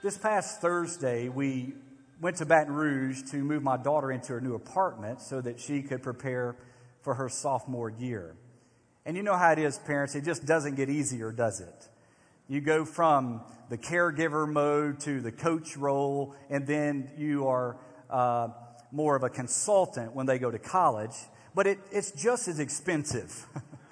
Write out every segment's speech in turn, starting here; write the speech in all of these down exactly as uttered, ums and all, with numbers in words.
This past Thursday, we went to Baton Rouge to move my daughter into her new apartment so that she could prepare for her sophomore year. And you know how it is, parents. It just doesn't get easier, does it? You go from the caregiver mode to the coach role, and then you are uh, more of a consultant when they go to college. But it, it's just as expensive.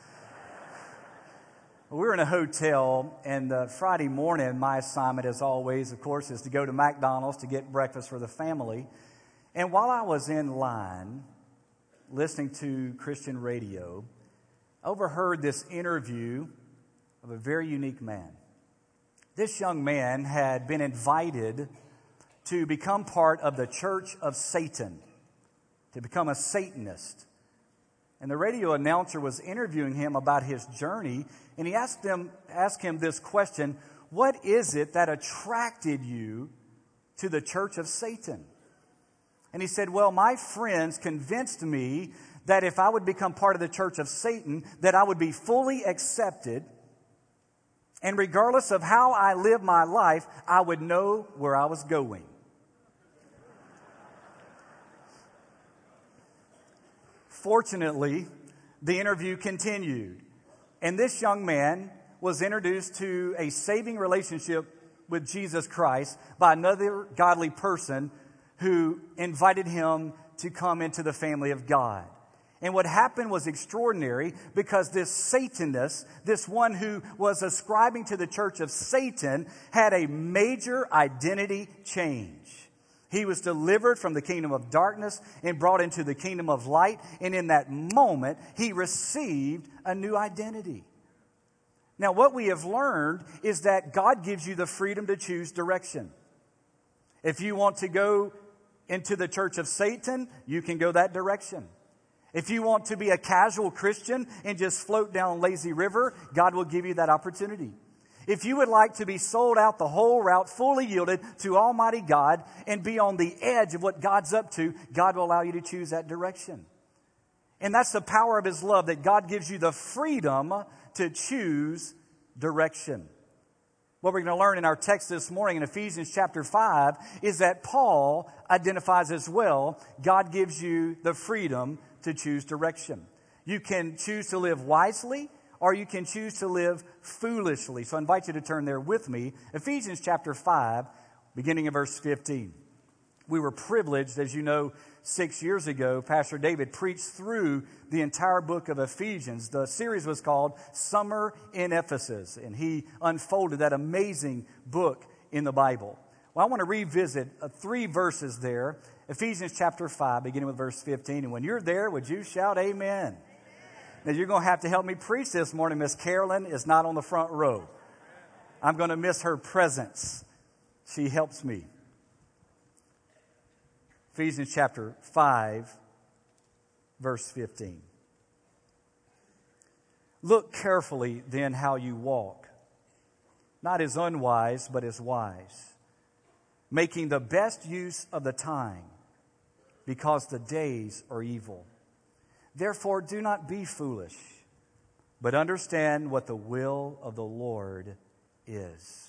We were in a hotel, and uh, Friday morning, my assignment, as always, of course, is to go to McDonald's to get breakfast for the family. And while I was in line, listening to Christian radio, I overheard this interview of a very unique man. This young man had been invited to become part of the Church of Satan, to become a Satanist. And the radio announcer was interviewing him about his journey, and he asked him, asked him this question: what is it that attracted you to the Church of Satan? And he said, well, my friends convinced me that if I would become part of the Church of Satan, that I would be fully accepted, and regardless of how I live my life, I would know where I was going. Fortunately, the interview continued, and this young man was introduced to a saving relationship with Jesus Christ by another godly person who invited him to come into the family of God. And what happened was extraordinary, because this Satanist, this one who was ascribing to the Church of Satan, had a major identity change. He was delivered from the kingdom of darkness and brought into the kingdom of light. And in that moment, he received a new identity. Now, what we have learned is that God gives you the freedom to choose direction. If you want to go into the Church of Satan, you can go that direction. If you want to be a casual Christian and just float down lazy river, God will give you that opportunity. If you would like to be sold out the whole route, fully yielded to Almighty God, and be on the edge of what God's up to, God will allow you to choose that direction. And that's the power of His love, that God gives you the freedom to choose direction. What we're going to learn in our text this morning in Ephesians chapter five is that Paul identifies as well, God gives you the freedom to choose direction. You can choose to live wisely, or you can choose to live foolishly. So I invite you to turn there with me. Ephesians chapter five, beginning in verse fifteen. We were privileged, as you know, six years ago, Pastor David preached through the entire book of Ephesians. The series was called Summer in Ephesus, and he unfolded that amazing book in the Bible. Well, I want to revisit uh, three verses there. Ephesians chapter five, beginning with verse fifteen. And when you're there, would you shout amen? Now, you're going to have to help me preach this morning. Miss Carolyn is not on the front row. I'm going to miss her presence. She helps me. Ephesians chapter five, verse fifteen. Look carefully then how you walk, not as unwise, but as wise, making the best use of the time, because the days are evil. Therefore, do not be foolish, but understand what the will of the Lord is.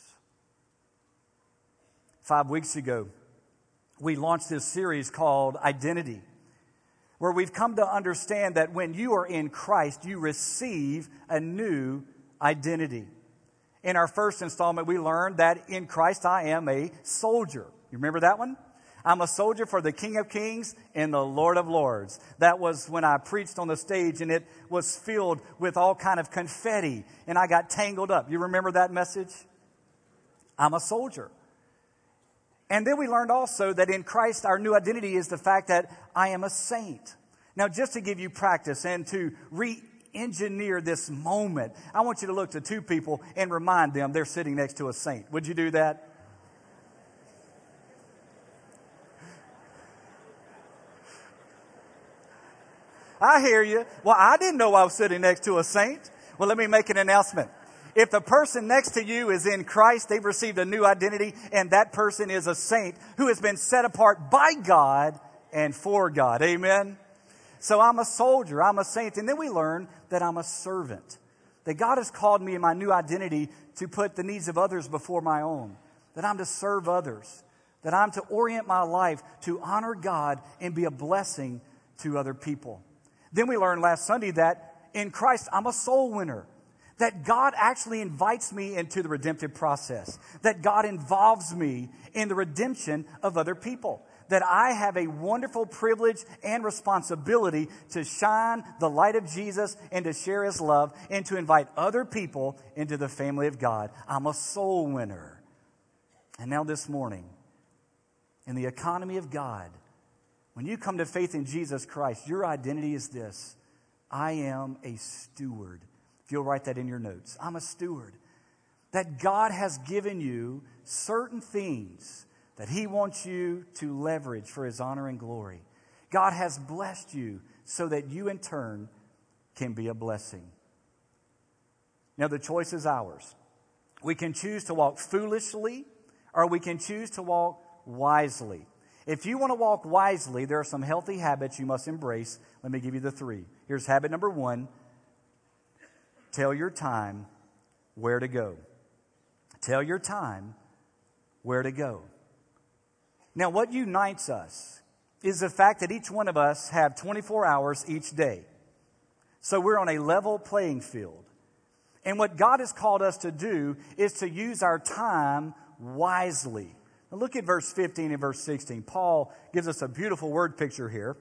Five weeks ago, we launched this series called Identity, where we've come to understand that when you are in Christ, you receive a new identity. In our first installment, we learned that in Christ I am a soldier. You remember that one? I'm a soldier for the King of Kings and the Lord of Lords. That was when I preached on the stage, and it was filled with all kind of confetti, and I got tangled up. You remember that message? I'm a soldier. And then we learned also that in Christ, our new identity is the fact that I am a saint. Now, just to give you practice and to re-engineer this moment, I want you to look to two people and remind them they're sitting next to a saint. Would you do that? I hear you. Well, I didn't know I was sitting next to a saint. Well, let me make an announcement. If the person next to you is in Christ, they've received a new identity, and that person is a saint who has been set apart by God and for God. Amen? So I'm a soldier, I'm a saint, and then we learn that I'm a servant. That God has called me in my new identity to put the needs of others before my own. that I'm to serve others, that I'm to orient my life to honor God and be a blessing to other people. Then we learned last Sunday that in Christ, I'm a soul winner. That God actually invites me into the redemptive process. That God involves me in the redemption of other people. That I have a wonderful privilege and responsibility to shine the light of Jesus and to share His love and to invite other people into the family of God. I'm a soul winner. And now this morning, in the economy of God, when you come to faith in Jesus Christ, your identity is this: I am a steward. If you'll write that in your notes, I'm a steward. That God has given you certain things that He wants you to leverage for His honor and glory. God has blessed you so that you in turn can be a blessing. Now the choice is ours. We can choose to walk foolishly or we can choose to walk wisely. If you want to walk wisely, there are some healthy habits you must embrace. Let me give you the three. Here's habit number one. Tell your time where to go. Tell your time where to go. Now, what unites us is the fact that each one of us have twenty-four hours each day. So we're on a level playing field. And what God has called us to do is to use our time wisely. Now look at verse fifteen and verse sixteen. Paul gives us a beautiful word picture here.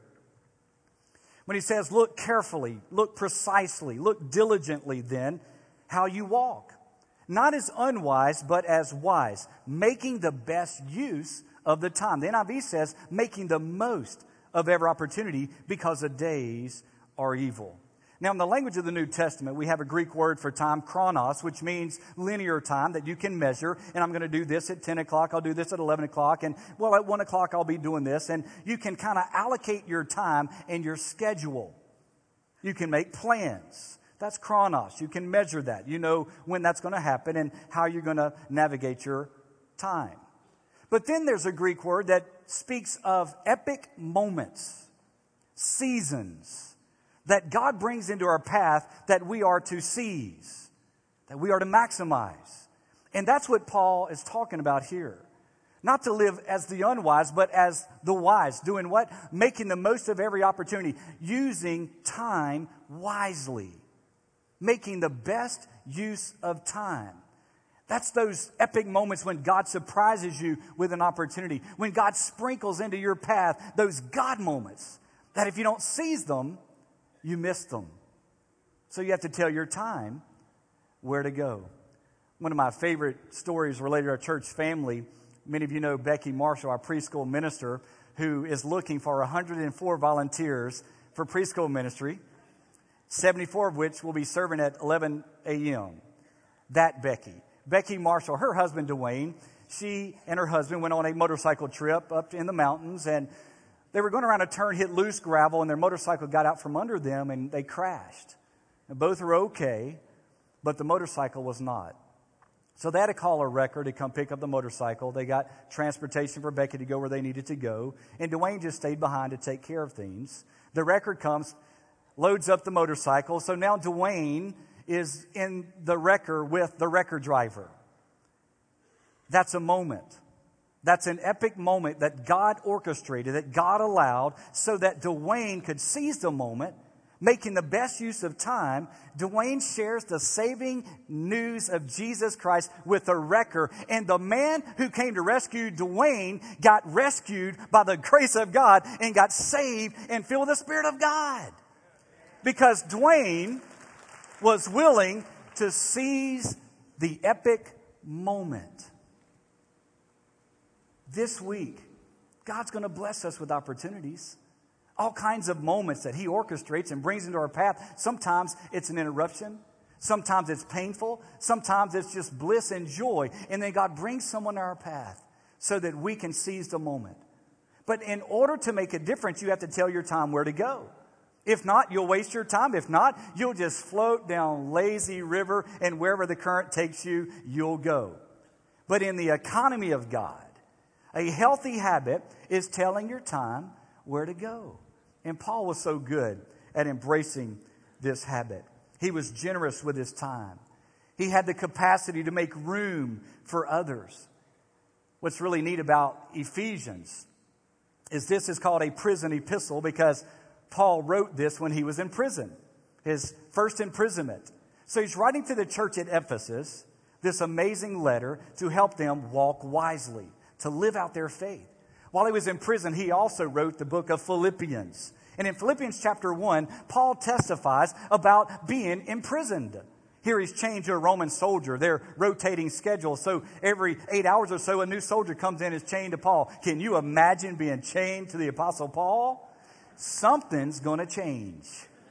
When he says, look carefully, look precisely, look diligently then how you walk. Not as unwise, but as wise, making the best use of the time. The N I V says, making the most of every opportunity because the days are evil. Now, in the language of the New Testament, we have a Greek word for time, chronos, which means linear time that you can measure. And I'm going to do this at ten o'clock. I'll do this at eleven o'clock. And, well, at one o'clock, I'll be doing this. And you can kind of allocate your time and your schedule. You can make plans. That's chronos. You can measure that. You know when that's going to happen and how you're going to navigate your time. But then there's a Greek word that speaks of epic moments, seasons, that God brings into our path that we are to seize, that we are to maximize. And that's what Paul is talking about here. Not to live as the unwise, but as the wise. Doing what? Making the most of every opportunity. Using time wisely. Making the best use of time. That's those epic moments when God surprises you with an opportunity. When God sprinkles into your path those God moments that if you don't seize them, you miss them. So you have to tell your time where to go. One of my favorite stories related to our church family, many of you know Becky Marshall, our preschool minister, who is looking for one hundred four volunteers for preschool ministry, seventy-four of which will be serving at eleven a.m. That Becky. Becky Marshall, her husband Dwayne, she and her husband went on a motorcycle trip up in the mountains, and they were going around a turn, hit loose gravel, and their motorcycle got out from under them, and they crashed. And both were okay, but the motorcycle was not. So they had to call a wrecker to come pick up the motorcycle. They got transportation for Becky to go where they needed to go, and Dwayne just stayed behind to take care of things. The wrecker comes, loads up the motorcycle, so now Dwayne is in the wrecker with the wrecker driver. That's a moment. That's an epic moment that God orchestrated, that God allowed so that Dwayne could seize the moment, making the best use of time. Dwayne shares the saving news of Jesus Christ with the wrecker. And the man who came to rescue Dwayne got rescued by the grace of God and got saved and filled with the Spirit of God. Because Dwayne was willing to seize the epic moment. This week, God's going to bless us with opportunities. All kinds of moments that He orchestrates and brings into our path. Sometimes it's an interruption. Sometimes it's painful. Sometimes it's just bliss and joy. And then God brings someone to our path so that we can seize the moment. But in order to make a difference, you have to tell your time where to go. If not, you'll waste your time. If not, you'll just float down lazy river, and wherever the current takes you, you'll go. But in the economy of God, a healthy habit is telling your time where to go. And Paul was so good at embracing this habit. He was generous with his time. He had the capacity to make room for others. What's really neat about Ephesians is this is called a prison epistle because Paul wrote this when he was in prison, his first imprisonment. So he's writing to the church at Ephesus this amazing letter to help them walk wisely, to live out their faith. While he was in prison, he also wrote the book of Philippians. And in Philippians chapter one, Paul testifies about being imprisoned. Here he's chained to a Roman soldier. They're rotating schedules. So every eight hours or so, a new soldier comes in, is chained to Paul. Can you imagine being chained to the Apostle Paul? Something's going to change.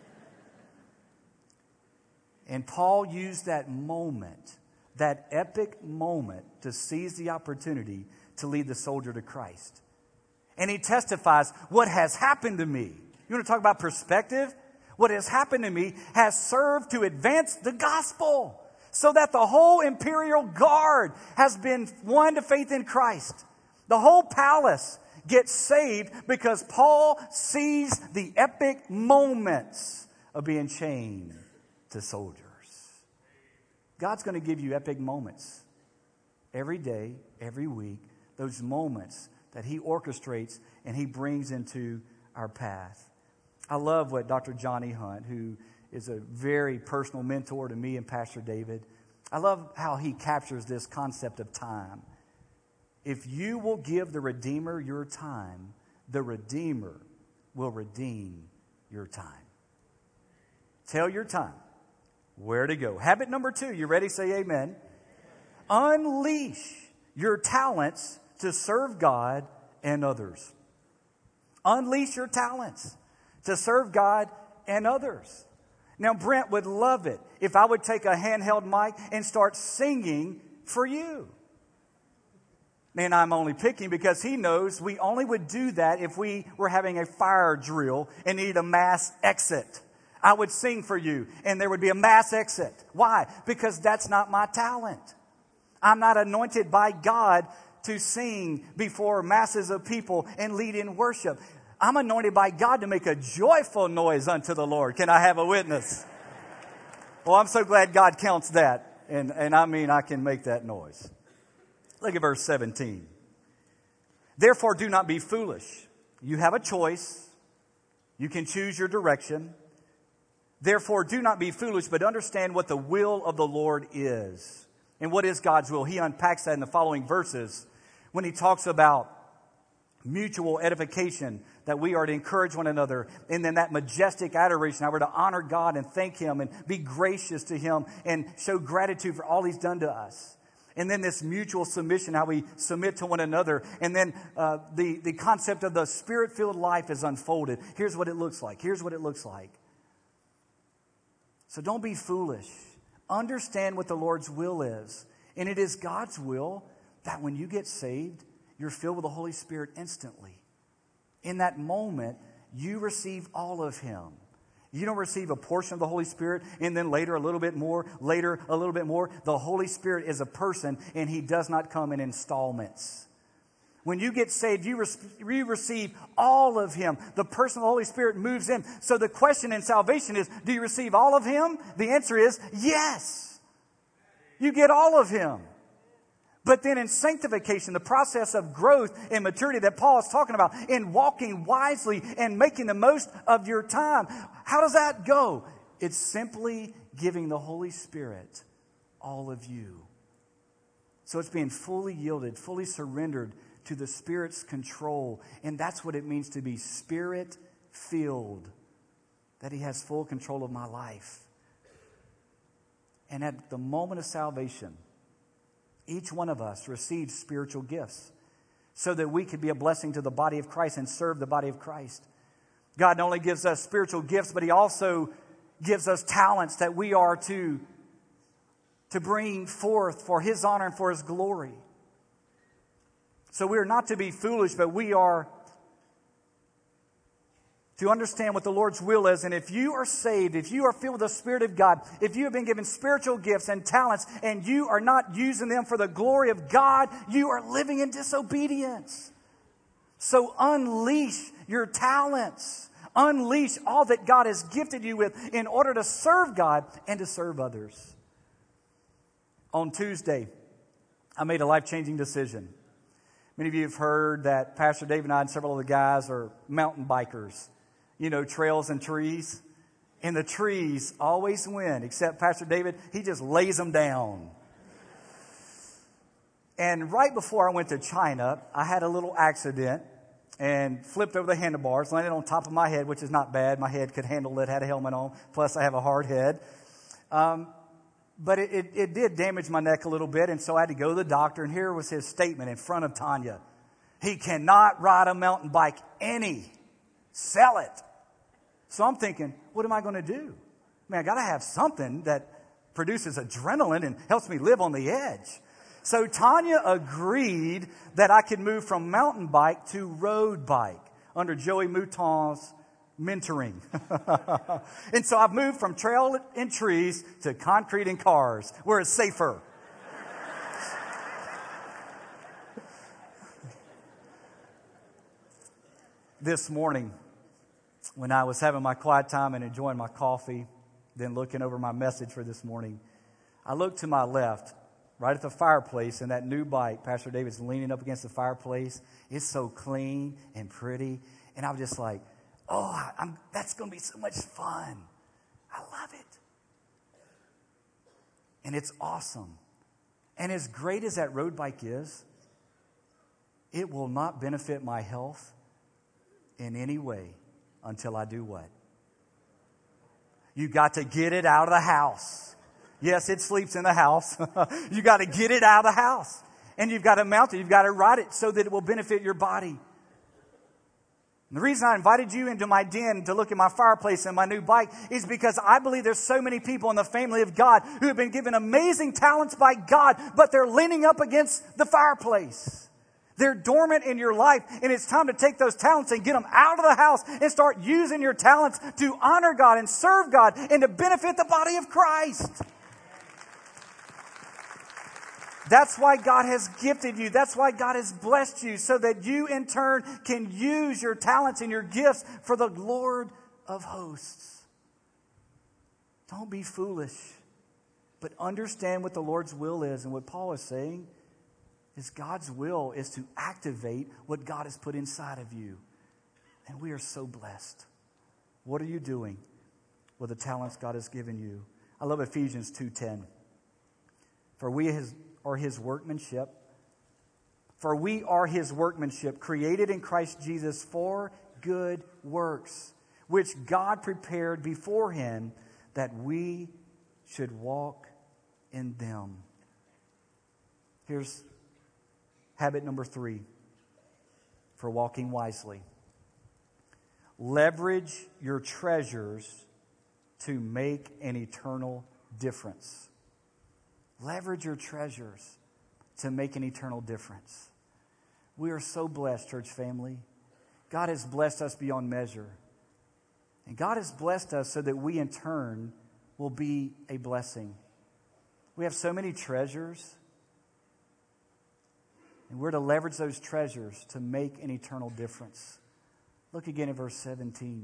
And Paul used that moment, that epic moment, to seize the opportunity to lead the soldier to Christ. And he testifies, what has happened to me? You want to talk about perspective? What has happened to me has served to advance the gospel so that the whole imperial guard has been won to faith in Christ. The whole palace gets saved because Paul sees the epic moments of being chained to soldiers. God's going to give you epic moments every day, every week, those moments that he orchestrates and he brings into our path. I love what Doctor Johnny Hunt, who is a very personal mentor to me and Pastor David, I love how he captures this concept of time. If you will give the Redeemer your time, the Redeemer will redeem your time. Tell your time where to go. Habit number two, you ready? Say amen. Unleash your talents to serve God and others. Unleash your talents to serve God and others. Now, Brent would love it if I would take a handheld mic and start singing for you. And I'm only picking because he knows we only would do that if we were having a fire drill and needed a mass exit. I would sing for you and there would be a mass exit. Why? Because that's not my talent. I'm not anointed by God to sing before masses of people and lead in worship. I'm anointed by God to make a joyful noise unto the Lord. Can I have a witness? Well, I'm so glad God counts that. And, and I mean, I can make that noise. Look at verse seventeen. Therefore, do not be foolish. You have a choice. You can choose your direction. Therefore, do not be foolish, but understand what the will of the Lord is. And what is God's will? He unpacks that in the following verses when he talks about mutual edification, that we are to encourage one another, and then that majestic adoration, how we're to honor God and thank him and be gracious to him and show gratitude for all he's done to us. And then this mutual submission, how we submit to one another. And then uh, the, the concept of the spirit-filled life is unfolded. Here's what it looks like. Here's what it looks like. So don't be foolish. Understand what the Lord's will is. And it is God's will that when you get saved, you're filled with the Holy Spirit instantly. In that moment, you receive all of him. You don't receive a portion of the Holy Spirit and then later a little bit more, later a little bit more. The Holy Spirit is a person and he does not come in installments. When you get saved, you, re- you receive all of him. The person of the Holy Spirit moves in. So the question in salvation is, do you receive all of him? The answer is yes. You get all of him. But then in sanctification, the process of growth and maturity that Paul is talking about, in walking wisely and making the most of your time, how does that go? It's simply giving the Holy Spirit all of you. So it's being fully yielded, fully surrendered to the Spirit's control. And that's what it means to be Spirit-filled, that he has full control of my life. And at the moment of salvation, each one of us receives spiritual gifts so that we could be a blessing to the body of Christ and serve the body of Christ. God not only gives us spiritual gifts, but he also gives us talents that we are to, to bring forth for his honor and for his glory. So we are not to be foolish, but we are to understand what the Lord's will is. And if you are saved, if you are filled with the Spirit of God, if you have been given spiritual gifts and talents and you are not using them for the glory of God, you are living in disobedience. So unleash your talents. Unleash all that God has gifted you with in order to serve God and to serve others. On Tuesday, I made a life-changing decision. Many of you have heard that Pastor Dave and I and several of the guys are mountain bikers. You know, trails and trees. And the trees always win, except Pastor David, he just lays them down. And right before I went to China, I had a little accident and flipped over the handlebars, landed on top of my head, which is not bad. My head could handle it, had a helmet on, plus I have a hard head. Um, but it, it, it did damage my neck a little bit, and so I had to go to the doctor, and here was his statement in front of Tanya. He cannot ride a mountain bike any. Sell it. So I'm thinking, what am I going to do? I mean, I got to have something that produces adrenaline and helps me live on the edge. So Tanya agreed that I could move from mountain bike to road bike under Joey Mouton's mentoring. And so I've moved from trail and trees to concrete and cars, where it's safer. This morning, when I was having my quiet time and enjoying my coffee, then looking over my message for this morning, I looked to my left, right at the fireplace, and that new bike, Pastor David's leaning up against the fireplace. It's so clean and pretty. And I was just like, oh, I'm, that's going to be so much fun. I love it. And it's awesome. And as great as that road bike is, it will not benefit my health in any way until I do what? You got to get it out of the house. Yes, it sleeps in the house. You got to get it out of the house. And you've got to mount it. You've got to ride it so that it will benefit your body. And the reason I invited you into my den to look at my fireplace and my new bike is because I believe there's so many people in the family of God who have been given amazing talents by God, but they're leaning up against the fireplace. They're dormant in your life, and it's time to take those talents and get them out of the house and start using your talents to honor God and serve God and to benefit the body of Christ. That's why God has gifted you. That's why God has blessed you, so that you in turn can use your talents and your gifts for the Lord of hosts. Don't be foolish, but understand what the Lord's will is. And what Paul is saying is God's will is to activate what God has put inside of you. And we are so blessed. What are you doing with the talents God has given you? I love Ephesians two ten. For we his, are his workmanship. For we are his workmanship, created in Christ Jesus for good works, which God prepared beforehand that we should walk in them. Here's habit number three for walking wisely. Leverage your treasures to make an eternal difference. Leverage your treasures to make an eternal difference. We are so blessed, church family. God has blessed us beyond measure. And God has blessed us so that we in turn will be a blessing. We have so many treasures. And we're to leverage those treasures to make an eternal difference. Look again at verse seventeen.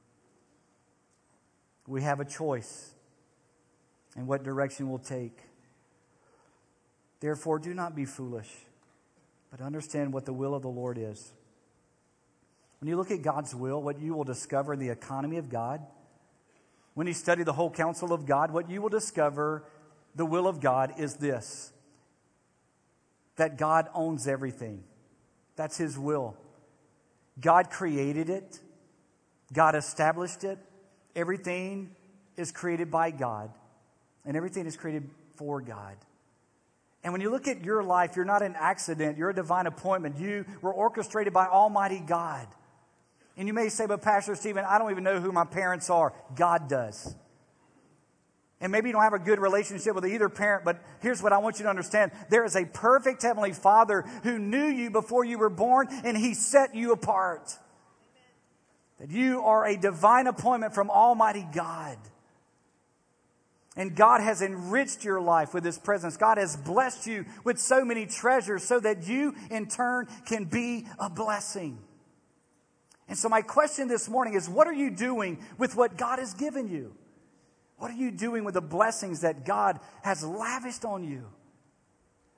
We have a choice in what direction we'll take. Therefore, do not be foolish, but understand what the will of the Lord is. When you look at God's will, what you will discover in the economy of God, when you study the whole counsel of God, what you will discover, the will of God is this: that God owns everything. That's his will. God created it. God established it. Everything is created by God. And everything is created for God. And when you look at your life, you're not an accident. You're a divine appointment. You were orchestrated by Almighty God. And you may say, but Pastor Stephen, I don't even know who my parents are. God does. And maybe you don't have a good relationship with either parent, but here's what I want you to understand. There is a perfect Heavenly Father who knew you before you were born, and he set you apart. That you are a divine appointment from Almighty God. And God has enriched your life with his presence. God has blessed you with so many treasures so that you, in turn, can be a blessing. And so my question this morning is, what are you doing with what God has given you? What are you doing with the blessings that God has lavished on you?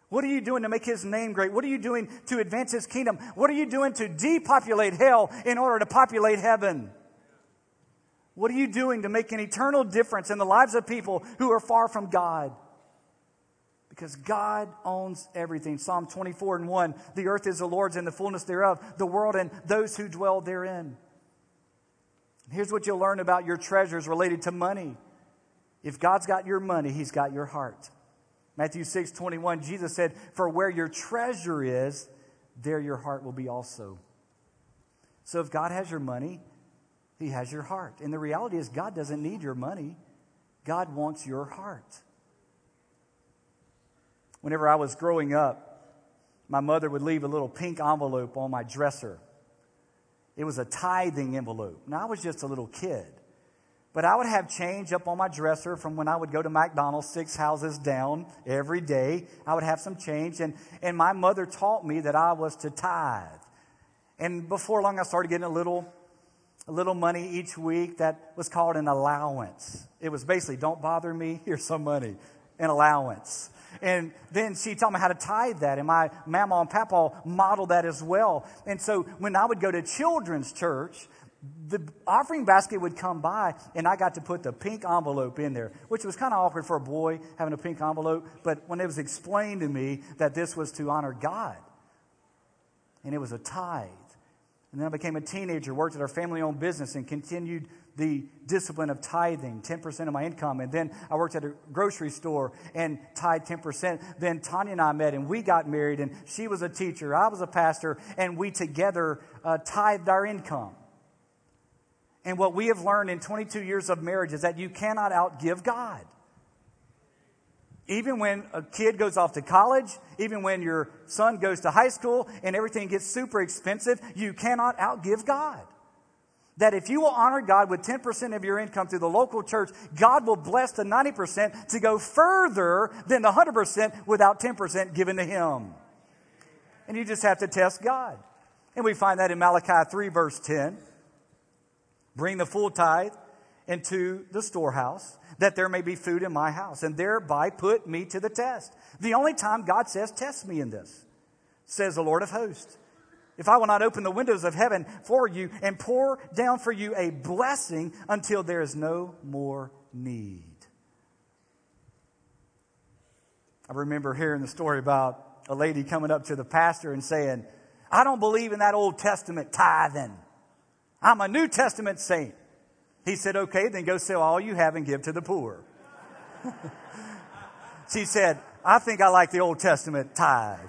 What are you doing to make His name great? What are you doing to advance His kingdom? What are you doing to depopulate hell in order to populate heaven? What are you doing to make an eternal difference in the lives of people who are far from God? Because God owns everything. Psalm twenty-four and one, the earth is the Lord's and the fullness thereof, the world and those who dwell therein. Here's what you'll learn about your treasures related to money. If God's got your money, He's got your heart. Matthew six twenty-one, Jesus said, for where your treasure is, there your heart will be also. So if God has your money, He has your heart. And the reality is God doesn't need your money. God wants your heart. Whenever I was growing up, my mother would leave a little pink envelope on my dresser. It was a tithing envelope. Now, I was just a little kid. But I would have change up on my dresser from when I would go to McDonald's six houses down every day. I would have some change. And, and my mother taught me that I was to tithe. And before long, I started getting a little, a little money each week that was called an allowance. It was basically, don't bother me, here's some money, an allowance. And then she taught me how to tithe that. And my mama and papa modeled that as well. And so when I would go to children's church, the offering basket would come by, and I got to put the pink envelope in there, which was kind of awkward for a boy having a pink envelope. But when it was explained to me that this was to honor God, and it was a tithe. And then I became a teenager, worked at our family-owned business, and continued the discipline of tithing, ten percent of my income. And then I worked at a grocery store and tithed ten percent. Then Tanya and I met, and we got married, and she was a teacher, I was a pastor, and we together uh, tithed our income. And what we have learned in twenty-two years of marriage is that you cannot outgive God. Even when a kid goes off to college, even when your son goes to high school and everything gets super expensive, you cannot outgive God. That if you will honor God with ten percent of your income through the local church, God will bless the ninety percent to go further than the one hundred percent without ten percent given to Him. And you just have to test God. And we find that in Malachi three, verse ten. Bring the full tithe into the storehouse, that there may be food in my house, and thereby put me to the test. The only time God says, test me in this, says the Lord of hosts. If I will not open the windows of heaven for you and pour down for you a blessing until there is no more need. I remember hearing the story about a lady coming up to the pastor and saying, I don't believe in that Old Testament tithing. I'm a New Testament saint. He said, okay, then go sell all you have and give to the poor. She said, I think I like the Old Testament tithe.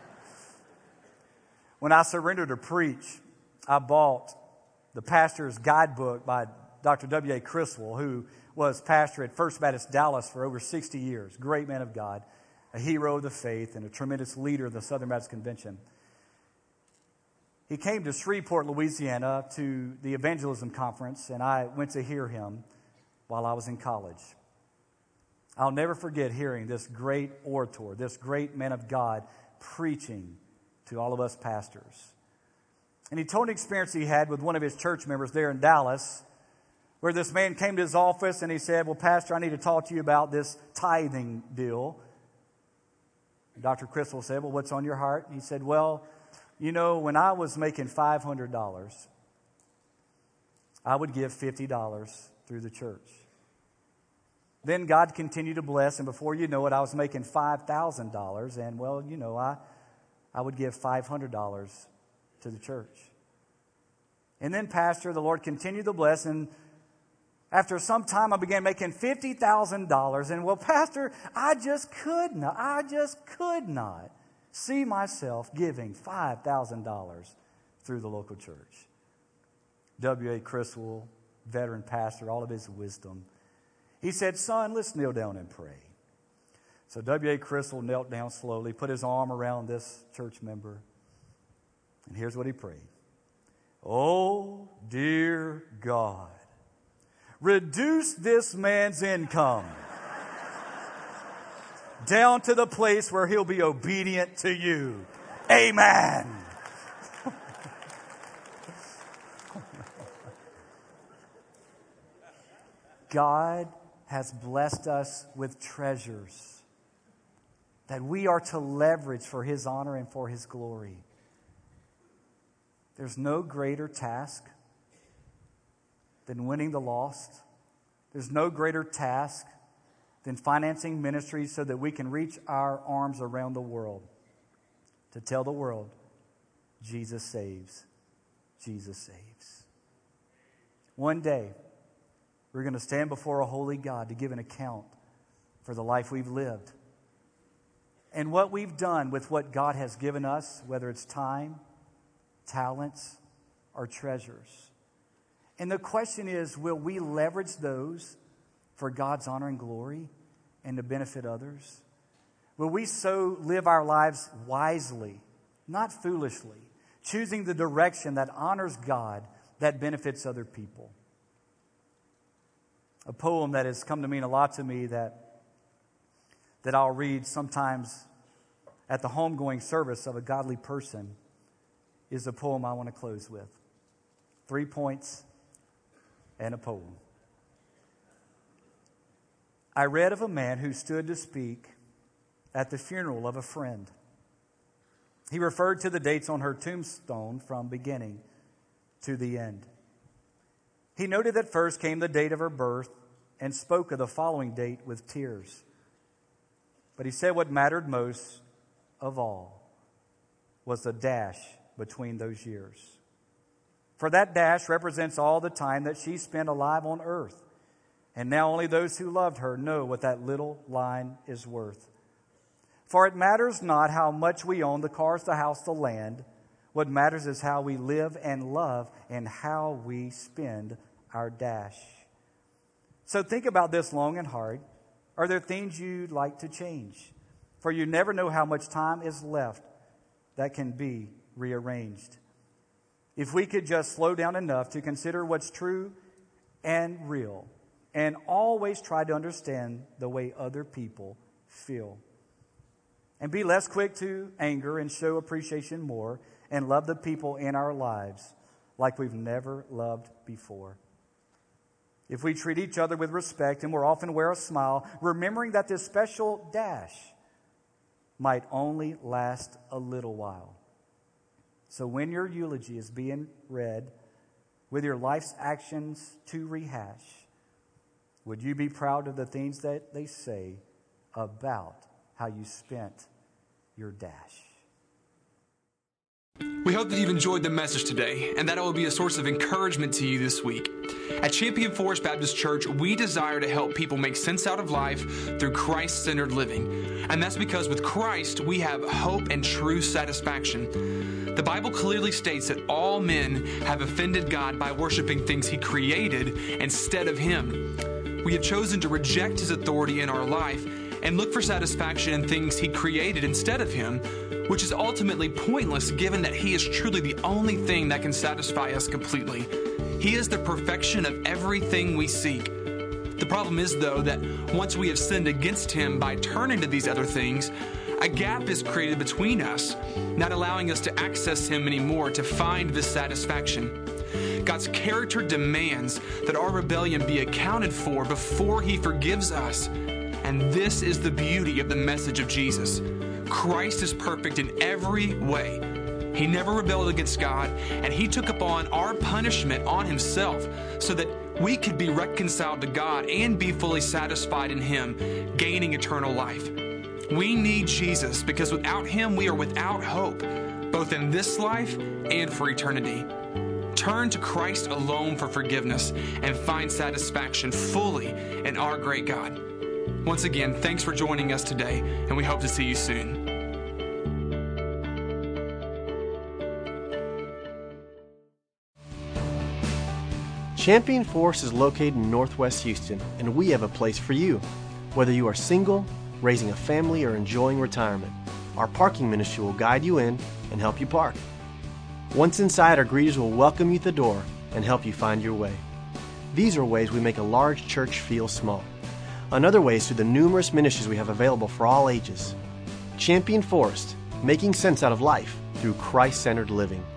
When I surrendered to preach, I bought the pastor's guidebook by Doctor W A Criswell, who was pastor at First Baptist Dallas for over sixty years. Great man of God, a hero of the faith, and a tremendous leader of the Southern Baptist Convention. He came to Shreveport, Louisiana, to the evangelism conference, and I went to hear him while I was in college. I'll never forget hearing this great orator, this great man of God, preaching to all of us pastors. And he told an experience he had with one of his church members there in Dallas, where this man came to his office and he said, well, Pastor, I need to talk to you about this tithing deal. Doctor Criswell said, well, what's on your heart? He said, well, you know, when I was making five hundred dollars, I would give fifty dollars through the church. Then God continued to bless, and before you know it, I was making five thousand dollars, and, well, you know, I, I would give five hundred dollars to the church. And then, Pastor, the Lord continued to bless, and after some time, I began making fifty thousand dollars, and, well, Pastor, I just could not, I just could not see myself giving five thousand dollars through the local church. W A Criswell, veteran pastor, all of his wisdom. He said, son, let's kneel down and pray. So W A Criswell knelt down slowly, put his arm around this church member, and here's what he prayed. Oh, dear God, reduce this man's income down to the place where he'll be obedient to you. Amen. God has blessed us with treasures. that we are to leverage for His honor and for His glory. There's no greater task than winning the lost. There's no greater task than financing ministries so that we can reach our arms around the world to tell the world, Jesus saves. Jesus saves. One day, we're going to stand before a holy God to give an account for the life we've lived and what we've done with what God has given us, whether it's time, talents, or treasures. And the question is, will we leverage those for God's honor and glory and to benefit others? Will we so live our lives wisely, not foolishly, choosing the direction that honors God, that benefits other people? A poem that has come to mean a lot to me that, that I'll read sometimes at the homegoing service of a godly person is the poem I want to close with. Three points and a poem. I read of a man who stood to speak at the funeral of a friend. He referred to the dates on her tombstone from beginning to the end. He noted that first came the date of her birth and spoke of the following date with tears. But he said what mattered most of all was the dash between those years. For that dash represents all the time that she spent alive on earth. And now only those who loved her know what that little line is worth. For it matters not how much we own, the cars, the house, the land. What matters is how we live and love and how we spend our dash. So think about this long and hard. Are there things you'd like to change? For you never know how much time is left that can be rearranged. If we could just slow down enough to consider what's true and real, and always try to understand the way other people feel, and be less quick to anger and show appreciation more, and love the people in our lives like we've never loved before. If we treat each other with respect and we'll often wear a smile, remembering that this special dash might only last a little while. So when your eulogy is being read with your life's actions to rehash, would you be proud of the things that they say about how you spent your dash? We hope that you've enjoyed the message today and that it will be a source of encouragement to you this week. At Champion Forest Baptist Church, we desire to help people make sense out of life through Christ-centered living. And that's because with Christ, we have hope and true satisfaction. The Bible clearly states that all men have offended God by worshiping things He created instead of Him. We have chosen to reject His authority in our life and look for satisfaction in things He created instead of Him, which is ultimately pointless given that He is truly the only thing that can satisfy us completely. He is the perfection of everything we seek. The problem is, though, that once we have sinned against Him by turning to these other things, a gap is created between us, not allowing us to access Him anymore to find this satisfaction. God's character demands that our rebellion be accounted for before He forgives us. And this is the beauty of the message of Jesus. Christ is perfect in every way. He never rebelled against God, and He took upon our punishment on Himself so that we could be reconciled to God and be fully satisfied in Him, gaining eternal life. We need Jesus because without Him we are without hope, both in this life and for eternity. Turn to Christ alone for forgiveness and find satisfaction fully in our great God. Once again, thanks for joining us today, and we hope to see you soon. Champion Forest is located in Northwest Houston, and we have a place for you. Whether you are single, raising a family, or enjoying retirement, our parking ministry will guide you in and help you park. Once inside, our greeters will welcome you at the door and help you find your way. These are ways we make a large church feel small. Another way is through the numerous ministries we have available for all ages. Champion Forest, making sense out of life through Christ-centered living.